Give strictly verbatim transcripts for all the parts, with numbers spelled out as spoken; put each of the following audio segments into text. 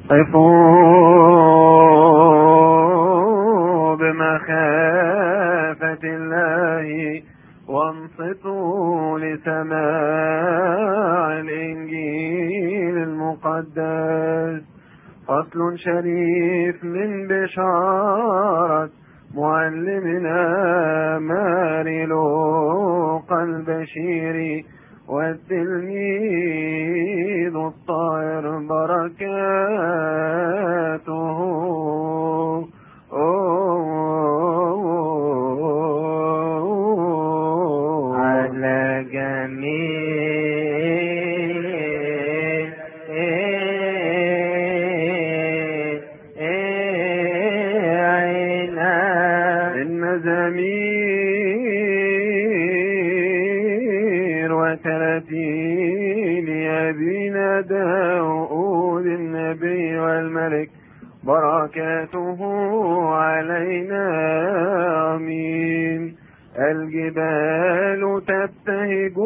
قفوا بمخافة الله وانصتوا لسماع الإنجيل المقدس. فصل شريف من بشارة معلمنا ماري لوقا البشيري والتلميذ الطاهر بركاته على جميعنا. المزامير وتراتيل أبينا داود النبي والملك بركاته علينا آمين. الجبال تبتهج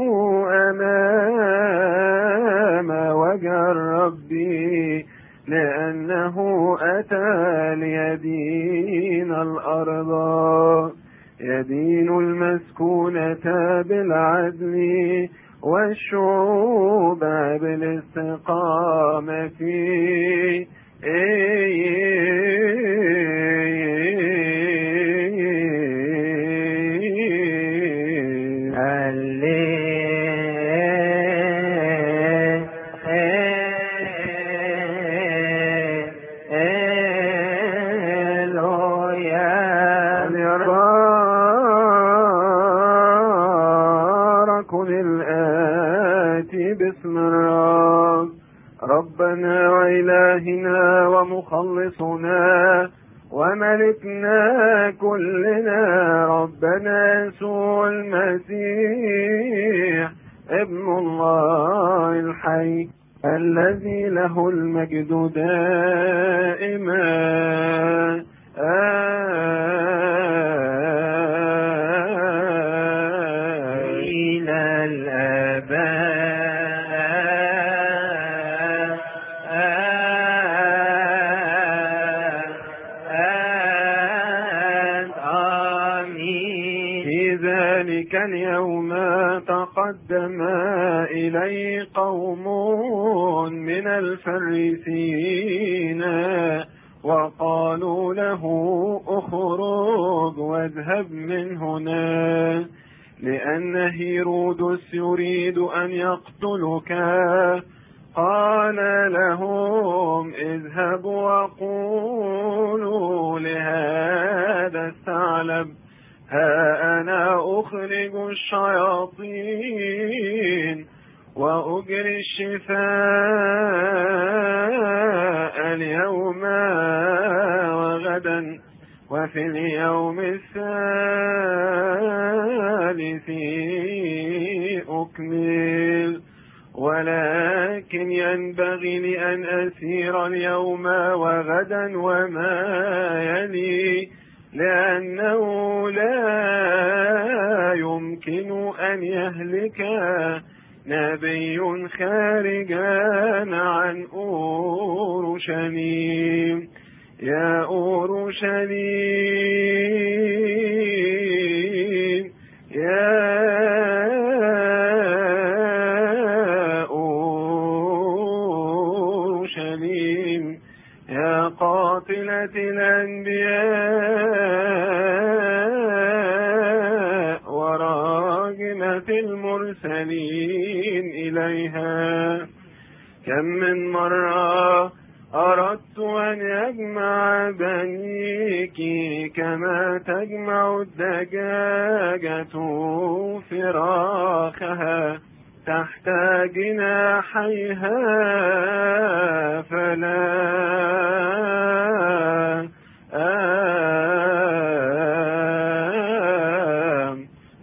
أمام وجه الرب لأنه أتى ليدين الأرض، يدين المسكونة بالعدل والشعوب بالاستقامة. باسم الرب ربنا وإلهنا ومخلصنا وملكنا كلنا ربنا يسوع المسيح ابن الله الحي الذي له المجد دائما إلى الأبد. كان يوم تقدم إليه قوم من الفريسيين وقالوا له اخرج واذهب من هنا لأن هيرودس يريد أن يقتلك. قال لهم اذهبوا وقولوا لهذا الثعلب ها أنا أخرج الشياطين وأجري الشفاء اليوم وغدا وفي اليوم الثالث أكمل. ولكن ينبغي لي أن أسير اليوم وغدا وما يلي لأنه لا يمكن أن يهلك نبي خارجا عن أورشليم. يا أورشليم يا أورشليم يا قاتلة الأنبياء وراجمة المرسلين إليها. كم من مرة أردت أن أجمع بنيك كما تجمع الدجاجة فراخها تحت جناحيها فلا آم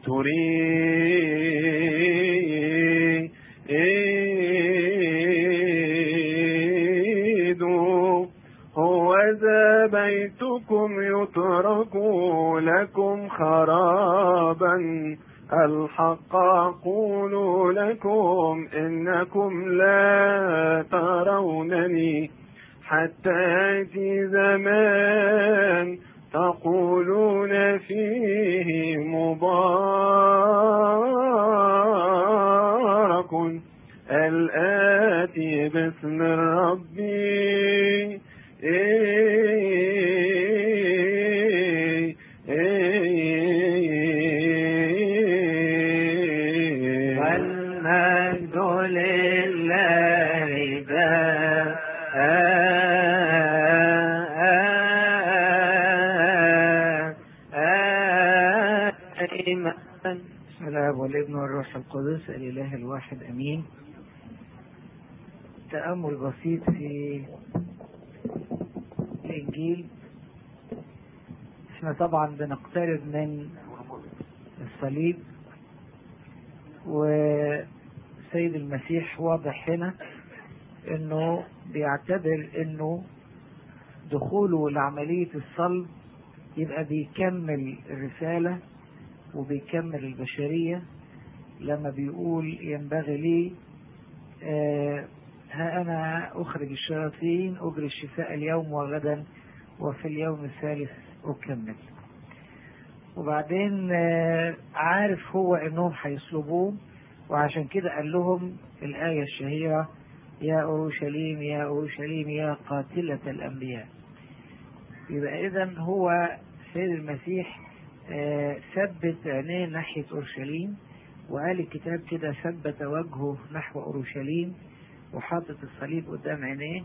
تريد هو ذا بيتكم يترك لكم خرابا. الحق أقول لكم إنكم لا ترونني حتى يأتي زمان تقولون فيه مبارك الآتي باسم الرب والمجد لله دائما. بسم الله والابن والروح القدس الإله الواحد أمين. تأمل بسيط في الإنجيل. احنا طبعا بنقترب من الصليب، وسيد المسيح واضح هنا انه بيعتبر انه دخوله لعملية الصلب يبقى بيكمل الرسالة وبيكمل البشرية، لما بيقول ينبغي لي آه ها أنا أخرج الشياطين أجري الشفاء اليوم وغدا وفي اليوم الثالث أكمل. وبعدين آه عارف هو أنهم هيصلبوه، وعشان كده قال لهم الآية الشهيرة يا أورشليم يا أورشليم يا قاتلة الأنبياء. يبقى إذن هو سيد المسيح آه ثبت عينيه ناحية أورشليم، وقال الكتاب كده ثبت وجهه نحو أورشليم وحاطط الصليب قدام عينيه،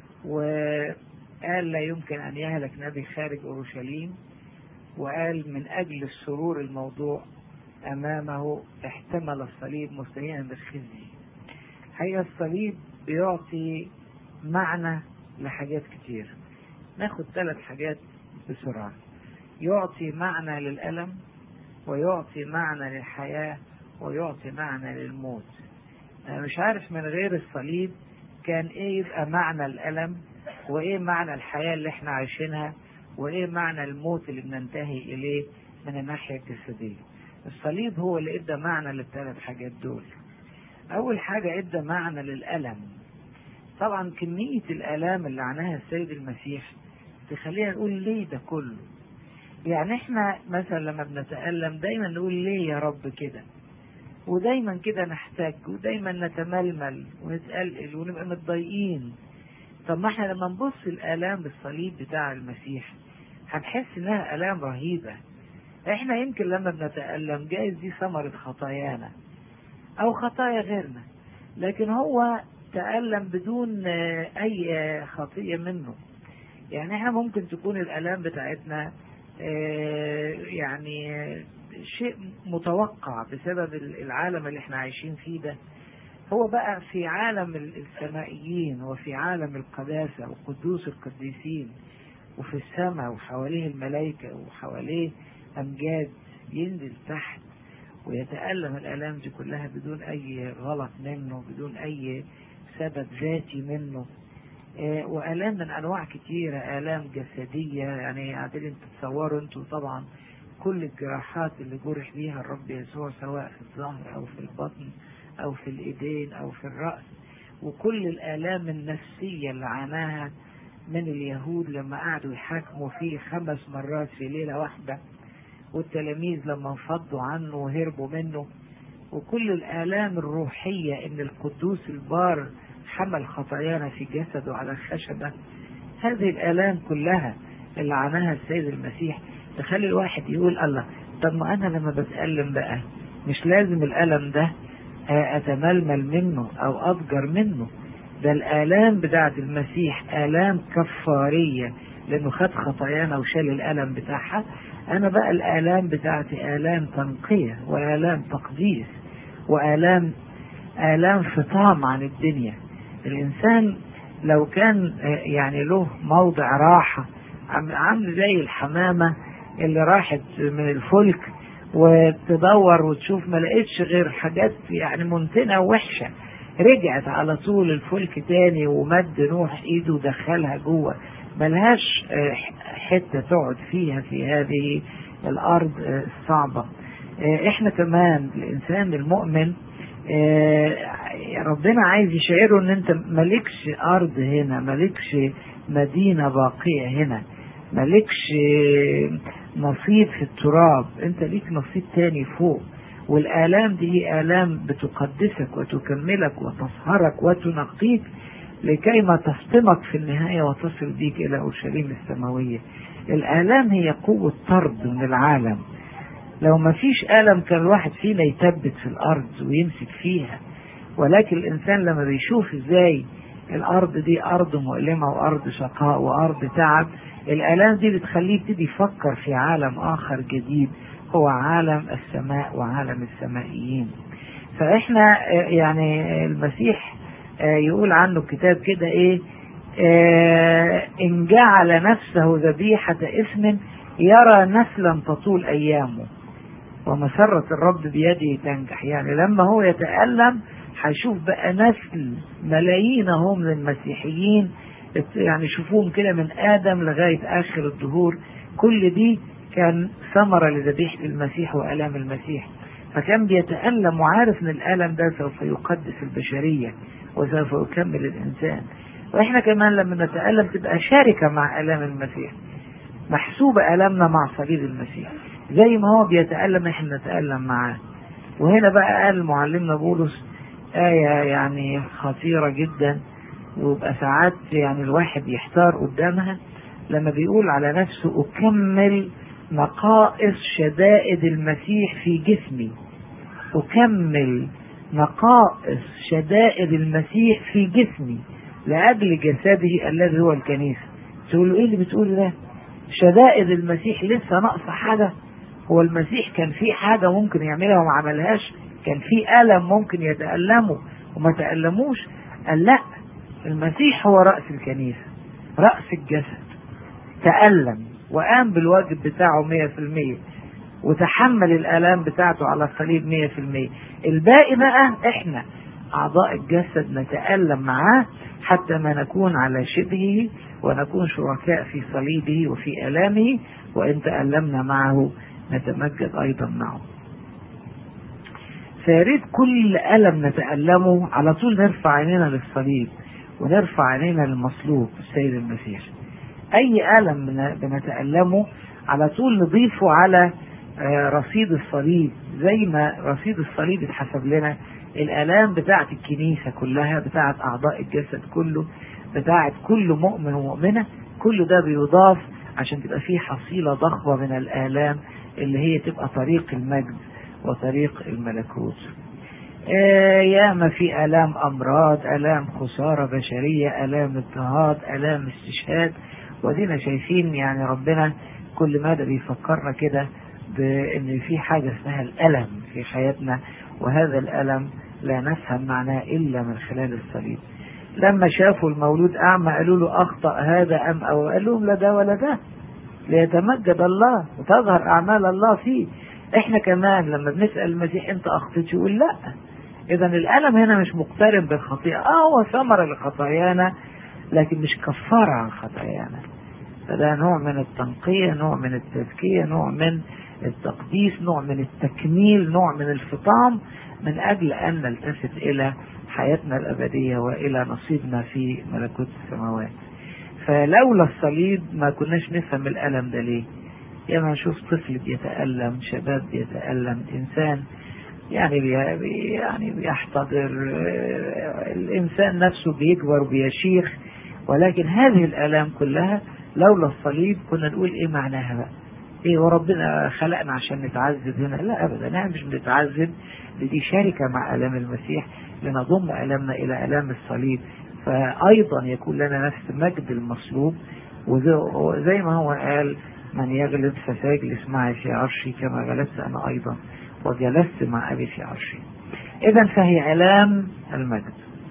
وقال لا يمكن أن يهلك نبي خارج أورشليم، وقال من أجل السرور الموضوع أمامه احتمل الصليب مستهينا بالخزي. هي الصليب بيعطي معنى لحاجات كتير. ناخد ثلاث حاجات بسرعة. يعطي معنى للألم، ويعطي معنى للحياة، ويعطي معنى للموت. أنا مش عارف من غير الصليب كان إيه يبقى معنى الألم، وإيه معنى الحياة اللي إحنا عايشينها، وإيه معنى الموت اللي بننتهي إليه من الناحية الجسدية. الصليب هو اللي إدى معنى للثلاث حاجات دول. أول حاجة إدى معنى للألم. طبعا كمية الآلام اللي عناها السيد المسيح تخلينا نقول ليه ده كله. يعني احنا مثلا لما بنتألم دايما نقول ليه يا رب كده، ودايما كده نحتاج، ودايما نتململ ونتقلقل ونبقى متضايقين. طب ما احنا لما نبص الآلام بالصليب بتاع المسيح هنحس انها آلام رهيبة. احنا يمكن لما بنتألم جايز دي ثمرة خطايانا او خطايا غيرنا، لكن هو تألم بدون اي خطية منه. يعني احنا ممكن تكون الآلام بتاعتنا يعني شيء متوقع بسبب العالم اللي احنا عايشين فيه ده. هو بقى في عالم السمائيين وفي عالم القداسة وقدوس القديسين وفي السماء وحواليه الملائكة وحواليه أمجاد، ينزل تحت ويتألم الآلام دي كلها بدون أي غلط منه، بدون أي سبب ذاتي منه. وآلام من أنواع كتيرة، آلام جسدية. يعني قاعدين تتصوروا انتوا طبعا كل الجراحات اللي جرح بيها الرب يسوع، سواء في الظهر أو في البطن أو في الإيدين أو في الرأس، وكل الآلام النفسية اللي عاناها من اليهود لما قعدوا يحاكموا فيه خمس مرات في ليلة واحدة، والتلاميذ لما انفضوا عنه وهربوا منه، وكل الآلام الروحية إن القدوس البار حمل خطايانا في جسده على الخشبة. هذه الآلام كلها اللي عناها السيد المسيح تخلي الواحد يقول الله، طب ما أنا لما بتألم بقى مش لازم الألم ده أتململ منه أو أضجر منه. ده الآلام بتاعت المسيح آلام كفارية لأنه خد خطايانا وشال الألم بتاعها. أنا بقى الآلام بتاعتي آلام تنقية وآلام تقديس وآلام آلام فطام عن الدنيا. الإنسان لو كان يعني له موضع راحة، عامل زي الحمامة اللي راحت من الفلك وتدور وتشوف ما لقيتش غير حاجات يعني منتنة ووحشة، رجعت على طول الفلك تاني ومد نوح ايده ودخلها جوه، ملهاش حتة تقعد فيها في هذه الأرض الصعبة. احنا كمان الإنسان المؤمن ربنا عايز يشعره ان انت مالكش ارض هنا، مالكش مدينة باقية هنا، مالكش نصيب في التراب، انت ليك نصيب تاني فوق. والآلام دي آلام بتقدسك وتكملك وتطهرك وتنقيك لكي ما تصطمك في النهاية وتصل بيك إلى أورشليم السماوية. الآلام هي قوة طرد من العالم. لو ما فيش ألم كان الواحد فينا يثبت في الأرض ويمسك فيها، ولكن الإنسان لما بيشوف إزاي الأرض دي أرض مؤلمة وأرض شقاء وأرض تعب، الآلام دي بتخليه يبتدي يفكر في عالم آخر جديد، هو عالم السماء وعالم السمائيين. فإحنا يعني المسيح يقول عنه الكتاب كده إيه، إن جعل نفسه ذبيحة إثم يرى نسلا تطول أيامه ومسرة الرب بيده تنجح. يعني لما هو يتألم هيشوف بقى نسل ملايين هم من المسيحيين، يعني شوفوهم كده من آدم لغاية آخر الدهور، كل دي كان ثمرة لذبيحة المسيح وآلام المسيح. فكان بيتألم وعارف ان الألم ده سوف يقدس البشرية وسوف يكمل الإنسان. وإحنا كمان لما نتألم تبقى شاركة مع آلام المسيح، محسوبة آلامنا مع صليب المسيح، زي ما هو بيتألم احنا نتألم معاه. وهنا بقى قال معلمنا بولس آية يعني خطيرة جدا، ويبقى ساعات يعني الواحد يحتار قدامها، لما بيقول على نفسه أكمل نقائص شدائد المسيح في جسمي. أكمل نقائص شدائد المسيح في جسمي لأجل جسده الذي هو الكنيسة. تقولوا إيه اللي بتقول ده؟ شدائد المسيح لسه ناقصة حاجة؟ هو المسيح كان في حاجة ممكن يعملها وما عملهاش؟ كان في ألم ممكن يتألموا وما تألموش؟ قال لا، المسيح هو رأس الكنيسة، رأس الجسد، تألم وقام بالواجب بتاعه مية في المية وتحمل الآلام بتاعته على الصليب مية في المية. الباقي بقى احنا أعضاء الجسد نتألم معاه حتى ما نكون على شبهه ونكون شركاء في صليبه وفي آلامه، وإن تألمنا معه نتمجد أيضا معه. فياريت كل ألم نتألمه على طول نرفع عينينا للصليب ونرفع عينينا للمصلوب السيد المسيح. أي ألم بنتألمه على طول نضيفه على رصيد الصليب، زي ما رصيد الصليب اتحسب لنا الآلام بتاعة الكنيسة كلها، بتاعة أعضاء الجسد كله، بتاعة كل مؤمن ومؤمنة، كل ده بيضاف عشان تبقى فيه حصيلة ضخمة من الآلام اللي هي تبقى طريق المجد وطريق الملكوت. آه ياما في آلام أمراض، آلام خسارة بشرية، آلام اضطهاد، آلام استشهاد، ودينا شايفين يعني ربنا كل ماذا بيفكرنا كده بأن في حاجة اسمها الألم في حياتنا، وهذا الألم لا نفهم معناه إلا من خلال الصليب. لما شافوا المولود أعمى قالوا له أخطأ هذا أم أو؟ قال لهم لا ده ولا ده، ليتمجد الله وتظهر أعمال الله فيه. احنا كمان لما بنسأل المسيح انت أخطيت يقول لا. إذن الألم هنا مش مقترن بالخطيئة، اه هو ثمرة لخطايانا لكن مش كفارة عن خطايانا. فده نوع من التنقية، نوع من التزكية، نوع من التقديس، نوع من التكميل، نوع من الفطام، من أجل أن نلتفت إلى حياتنا الأبدية وإلى نصيبنا في ملكوت السماوات. فلولا الصليب ما كناش نفهم الألم ده ليه. يعني نشوف طفل بيتألم، شباب بيتألم، إنسان يعني بي يعني بيحتضر، الإنسان نفسه بيكبر وبيشيخ، ولكن هذه الآلام كلها لولا الصليب كنا نقول إيه معناها بقى؟ إيه وربنا خلقنا عشان نتعذب هنا؟ لا أبدا، نحن مش بنتعذب، دي شركة مع آلام المسيح لنضم آلامنا إلى آلام الصليب، فأيضا يكون لنا نفس مجد المصلوب. وزي ما هو قال من يغلب فسيجلس معي في عرشي كما جلست أنا أيضا وجلست مع أبي في عرشي. إذن فهي آلام المجد.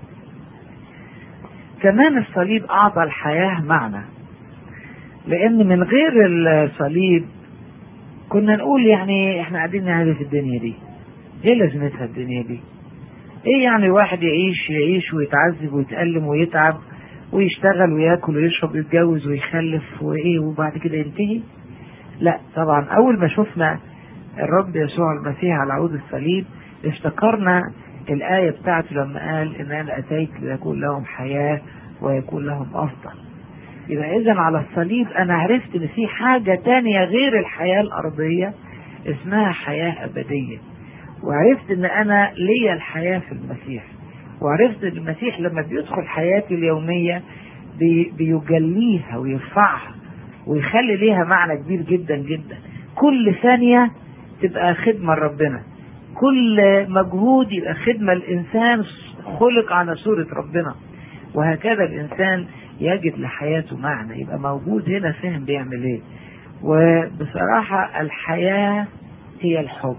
كمان الصليب أعطى الحياة معنى، لأن من غير الصليب كنا نقول يعني إحنا قاعدين نعرف الدنيا دي إيه لازمتها الدنيا دي؟ إيه يعني واحد يعيش يعيش ويتعذب ويتألم ويتعب ويشتغل ويأكل ويشرب ويتجوز ويخلف وإيه وبعد كده ينتهي؟ لا طبعا. أول ما شفنا الرب يسوع المسيح على عود الصليب افتكرنا الآية بتاعته لما قال إن أنا أتيت ليكون لهم حياة ويكون لهم أفضل. يبقى إذن على الصليب أنا عرفت إن في حاجة تانية غير الحياة الأرضية اسمها حياة أبدية، وعرفت إن أنا ليا الحياة في المسيح، وعرفت إن المسيح لما بيدخل حياتي اليومية بي بيجليها ويرفعها ويخلي ليها معنى كبير جدا جدا. كل ثانية تبقى خدمة لربنا، كل مجهود يبقى خدمة الإنسان خلق على صورة ربنا، وهكذا الإنسان يجد لحياته معنى، يبقى موجود هنا فهم بيعمل ايه. وبصراحة الحياة هي الحب،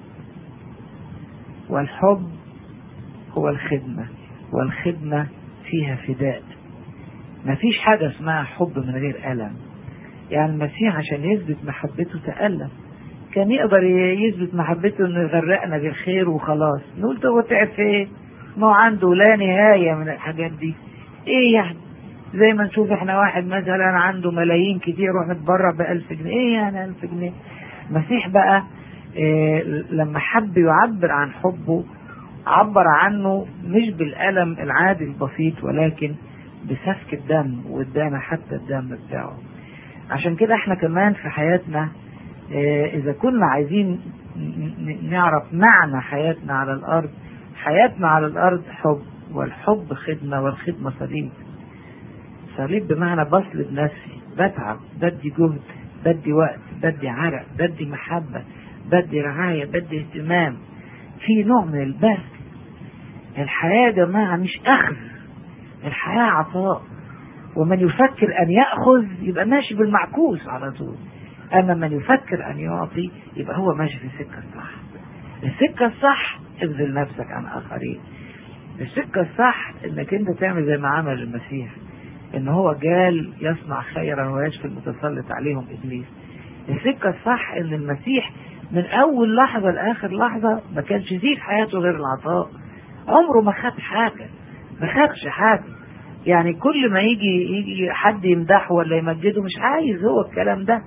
والحب هو الخدمة، والخدمة فيها فداء. مفيش حاجة اسمها حب من غير ألم. يعني المسيح عشان يثبت محبته تألم، كان يقدر يثبت محبته انه يغرقنا بالخير وخلاص، نقول ده هو تعب في ايه؟ ما هو عنده لا نهاية من الحاجات دي. ايه يعني؟ زي ما نشوف احنا واحد مثلا عنده ملايين كتير روح نتبرع بألف جنيه، ايه يعني ألف جنيه؟ المسيح بقى إيه لما حب يعبر عن حبه عبر عنه مش بالألم العادي البسيط، ولكن بسفك الدم، وادانا حتى الدم بتاعه. عشان كده احنا كمان في حياتنا إيه اذا كنا عايزين نعرف معنى حياتنا على الارض، حياتنا على الارض حب، والحب خدمة، والخدمة صليب. صليب بمعنى بصلب نفسي، بتعب، بدي جهد، بدي وقت، بدي عرق، بدي محبة، بدي رعاية، بدي اهتمام، في نوع من البذل. الحياة يا جماعة مش أخذ، الحياة عطاء، ومن يفكر أن يأخذ يبقى ماشي بالمعكوس على طول، أما من يفكر أن يعطي يبقى هو ماشي في السكة الصح. السكة الصح ابذل نفسك عن آخرين. السكة الصح انك انت تعمل زي ما عمل المسيح، ان هو قال يصنع خيرا ويشفي المتسلط عليهم ابليس. السكة الصح ان المسيح من اول لحظة لاخر لحظة ما كانش فيه في حياته غير العطاء، عمره ما خد حاجة، ما خدش حاجة. يعني كل ما يجي يجي حد يمدحه ولا يمجده مش عايز هو الكلام ده،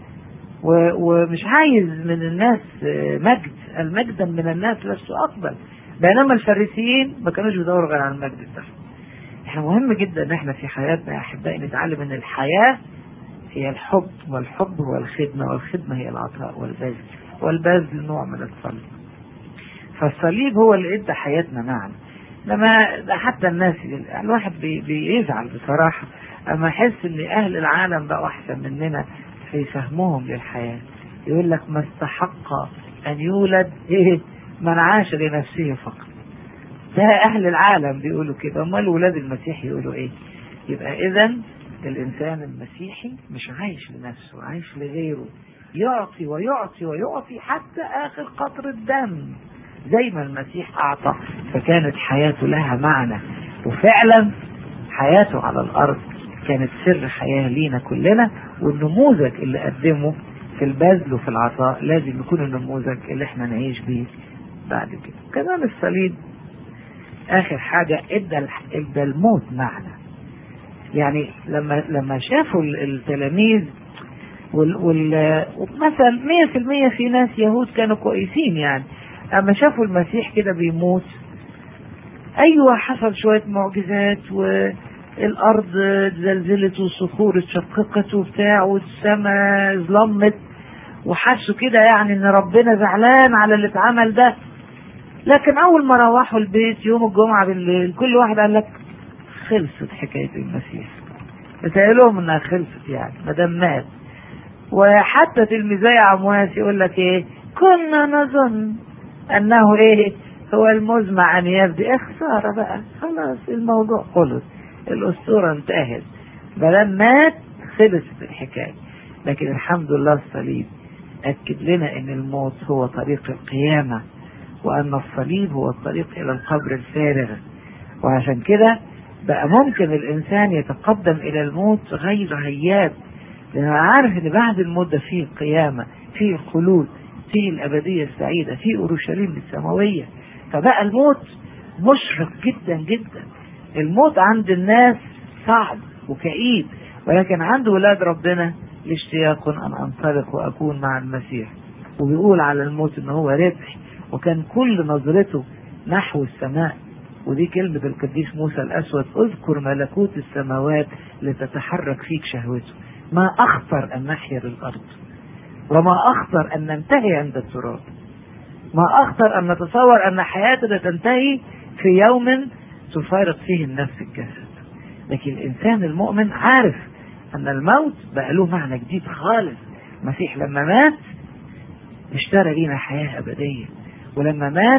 ومش عايز من الناس مجد، المجد من الناس لست أقبل. بينما الفارسيين ما كانوش بيدوروا غير على المجد بتاعهم. احنا مهم جدا ان احنا في حياتنا يا احبائي نتعلم ان الحياة هي الحب، والحب هو الخدمة، والخدمة هي العطاء والبذل، والبذل نوع من الصليب. فالصليب هو اللي ادى حياتنا معنى. لما حتى الناس الواحد بي بيزعل بصراحة اما يحس ان اهل العالم بقوا احسن مننا في فهمهم للحياة. يقول لك ما استحق ان يولد ايه من عاش لنفسه فقط. ده اهل العالم بيقولوا كده، امال ولاد المسيح يقولوا ايه؟ يبقى اذا الانسان المسيحي مش عايش لنفسه، عايش لغيره، يعطي ويعطي ويعطي حتى اخر قطر الدم زي ما المسيح اعطى. فكانت حياته لها معنى، وفعلا حياته على الارض كانت سر حياة لينا كلنا. والنموذج اللي قدمه في البذل وفي العطاء لازم يكون النموذج اللي احنا نعيش بيه بعد كده. كمان الصليب اخر حاجة ادى ادى الموت معنى. يعني لما لما شافوا التلاميذ ومثلا مية في المية في ناس يهود كانوا كويسين، يعني اما شافوا المسيح كده بيموت، ايوه حصل شوية معجزات والارض زلزلت والصخور اتشققت وبتاع والسماء ظلمت، وحسوا كده يعني ان ربنا زعلان على اللي اتعمل ده. لكن اول ما روحوا البيت يوم الجمعة بالليل كل واحد قال لك خلصت حكاية المسيح، بتقولهم انها خلصت يعني ما دام مات. وحتى تلميذي عمواس يقول لك ايه، كنا نظن انه ايه هو المزمع ان يبدي. خسارة بقى، خلاص الموضوع خلص، الاسطورة انتهت، بدل مات خلصت الحكاية. لكن الحمد لله الصليب اكد لنا ان الموت هو طريق القيامة، وان الصليب هو الطريق الى القبر الفارغ. وعشان كده بقى ممكن الانسان يتقدم الى الموت غير هياب، لانه عارف ان بعد الموت ده فيه القيامة، فيه الخلود، فيه الابدية السعيدة، فيه اورشليم السماوية. فبقى الموت مشرق جدا جدا. الموت عند الناس صعب وكئيب، ولكن عند ولاد ربنا الاشتياق ان انطلق واكون مع المسيح. وبيقول على الموت ان هو ربح، وكان كل نظرته نحو السماء. ودي كلمة القديس موسى الأسود: اذكر ملكوت السماوات لتتحرك فيك شهوته. ما أخطر أن نحيا للأرض، وما أخطر أن ننتهي عند التراب، ما أخطر أن نتصور أن حياتنا تنتهي في يوم تفارق فيه النفس الجسد. لكن الإنسان المؤمن عارف أن الموت بقى له معنى جديد خالص. المسيح لما مات اشترى لنا حياة أبدية، ولما مات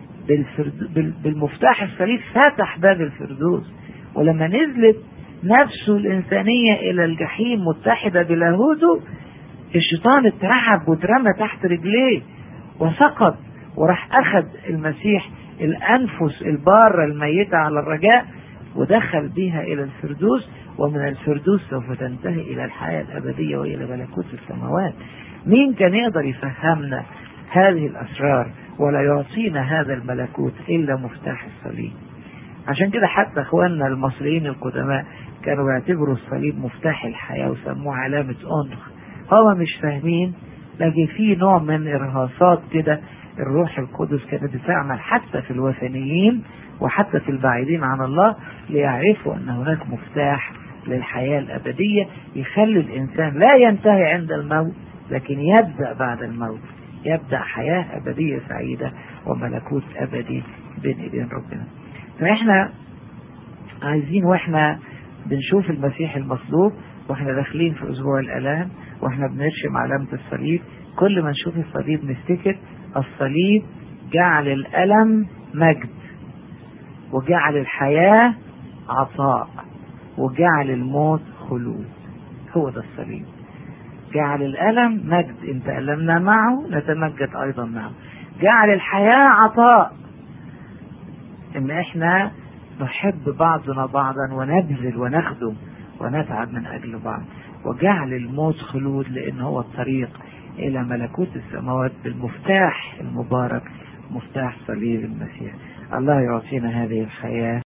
بالمفتاح الصليب فتح باب الفردوس، ولما نزلت نفسه الإنسانية إلى الجحيم متحدة بلاهوته، الشيطان اترعب واترمى تحت رجليه وسقط، وراح أخذ المسيح الأنفس البارة الميتة على الرجاء ودخل بها إلى الفردوس، ومن الفردوس سوف تنتهي إلى الحياة الأبدية وإلى ملكوت السماوات. مين كان يقدر يفهمنا هذه الأسرار ولا يعطينا هذا الملكوت إلا مفتاح الصليب؟ عشان كده حتى أخواننا المصريين القدماء كانوا يعتبروا الصليب مفتاح الحياة وسموه علامة أنخ. هم مش فاهمين، لكن في نوع من إرهاصات كده الروح القدس كانت بتعمل حتى في الوثنيين وحتى في البعيدين عن الله، ليعرفوا أن هناك مفتاح للحياة الأبدية يخلي الإنسان لا ينتهي عند الموت، لكن يبدأ بعد الموت، يبدأ حياة أبدية سعيدة وملكوت أبدي بين إيدين ربنا. فإحنا عايزين وإحنا بنشوف المسيح المصلوب، وإحنا داخلين في أسبوع الآلام، وإحنا بنرشم علامة الصليب، كل ما نشوف الصليب نفتكر الصليب جعل الألم مجد، وجعل الحياة عطاء، وجعل الموت خلود. هو ده الصليب، جعل الألم مجد، إن تألمنا معه نتمجد أيضا معه. جعل الحياة عطاء، إن إحنا نحب بعضنا بعضا ونبذل ونخدم ونتعب من أجل بعض. وجعل الموت خلود، لأن هو الطريق إلى ملكوت السماوات بالمفتاح المبارك، مفتاح صليب المسيح. الله يعطينا هذه الحياة.